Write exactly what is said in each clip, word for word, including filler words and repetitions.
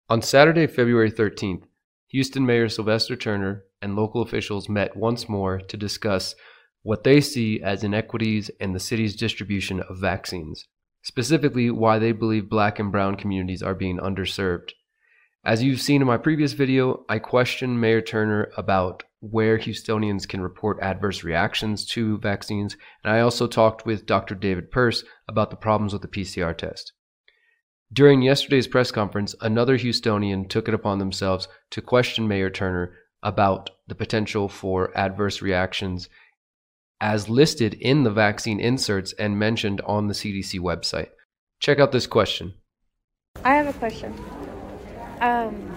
On Saturday, February thirteenth, Houston Mayor Sylvester Turner and local officials met once more to discuss what they see as inequities in the city's distribution of vaccines, specifically why they believe Black and Brown communities are being underserved. As you've seen in my previous video, I questioned Mayor Turner about where Houstonians can report adverse reactions to vaccines, and I also talked with Doctor David Pearce about the problems with the P C R test. During yesterday's press conference, another Houstonian took it upon themselves to question Mayor Turner about the potential for adverse reactions as listed in the vaccine inserts and mentioned on the C D C website. Check out this question. I have a question. Um,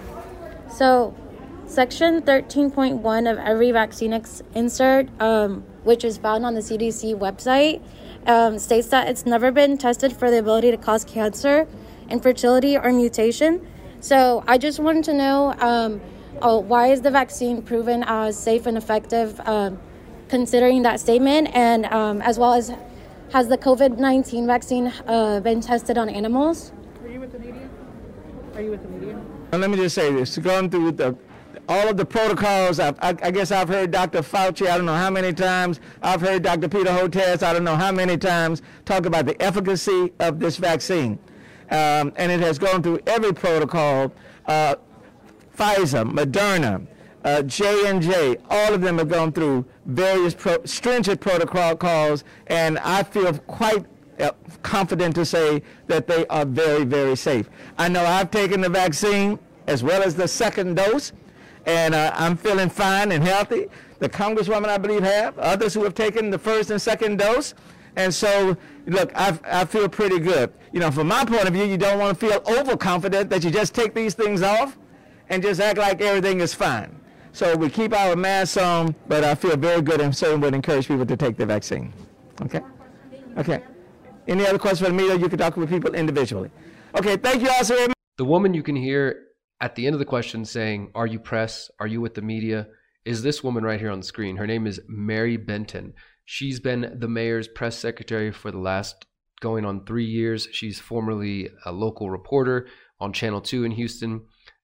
so, Section thirteen point one of every vaccine ex- insert, um, which is found on the C D C website, um, states that it's never been tested for the ability to cause cancer, infertility, or mutation. So I just wanted to know, um, oh, why is the vaccine proven as safe and effective, um, considering that statement, and um, as well as has the COVID nineteen vaccine uh, been tested on animals? Are you with the media? Are you with the media? Well, let me just say this. Going through the all of the protocols, I, I, I guess I've heard Doctor Fauci, I don't know how many times. I've heard Doctor Peter Hotez, I don't know how many times, talk about the efficacy of this vaccine. Um, and it has gone through every protocol, uh, Pfizer, Moderna, uh, J and J, all of them have gone through various pro- stringent protocols, and I feel quite uh, confident to say that they are very, very safe. I know I've taken the vaccine as well as the second dose, and uh, I'm feeling fine and healthy. The Congresswoman, I believe, have, others who have taken the first and second dose. And so, look, I, I feel pretty good. You know, from my point of view, you don't want to feel overconfident that you just take these things off and just act like everything is fine. So we keep our masks on, but I feel very good and certainly would encourage people to take the vaccine. Okay? Okay. Any other questions for the media? You can talk with people individually. Okay, thank you all so very much. The woman you can hear at the end of the question saying, "Are you press? Are you with the media?" is this woman right here on the screen. Her name is Mary Benton. She's been the mayor's press secretary for the last going on three years. She's formerly a local reporter on Channel two in Houston,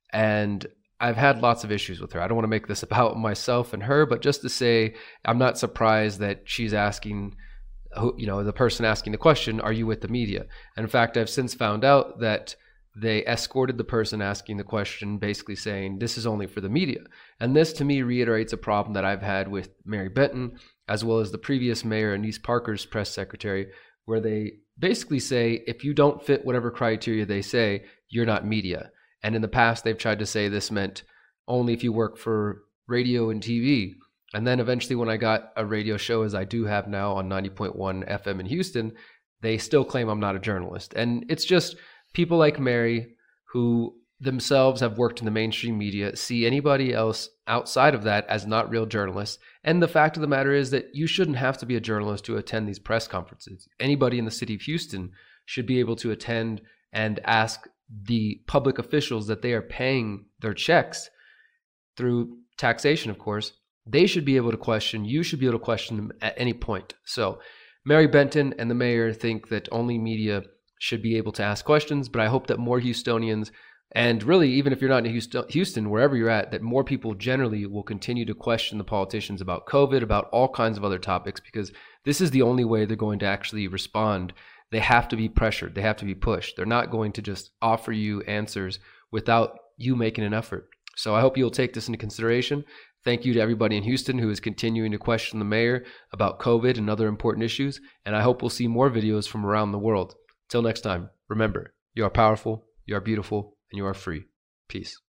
and I've had lots of issues with her. I don't want to make this about myself and her, but just to say I'm not surprised that she's asking, you know, the person asking the question, "Are you with the media?" And in fact, I've since found out that they escorted the person asking the question, basically saying, "This is only for the media." And this, to me, reiterates a problem that I've had with Mary Benton, as well as the previous mayor, Annise Parker's press secretary, where they basically say, if you don't fit whatever criteria they say, you're not media. And in the past, they've tried to say this meant only if you work for radio and T V. And then eventually when I got a radio show, as I do have now on ninety point one F M in Houston, they still claim I'm not a journalist. And it's just people like Mary, who themselves have worked in the mainstream media, see anybody else outside of that as not real journalists. And the fact of the matter is that you shouldn't have to be a journalist to attend these press conferences. Anybody in the city of Houston should be able to attend and ask the public officials that they are paying their checks through taxation, of course. They should be able to question, you should be able to question them at any point. So Mary Benton and the mayor think that only media should be able to ask questions, but I hope that more Houstonians, and really even if you're not in Houston, wherever you're at, that more people generally will continue to question the politicians about COVID, about all kinds of other topics, because this is the only way they're going to actually respond. They have to be pressured. They have to be pushed. They're not going to just offer you answers without you making an effort. So I hope you'll take this into consideration. Thank you to everybody in Houston who is continuing to question the mayor about COVID and other important issues, and I hope we'll see more videos from around the world. Till next time, remember, you are powerful, you are beautiful, and you are free. Peace.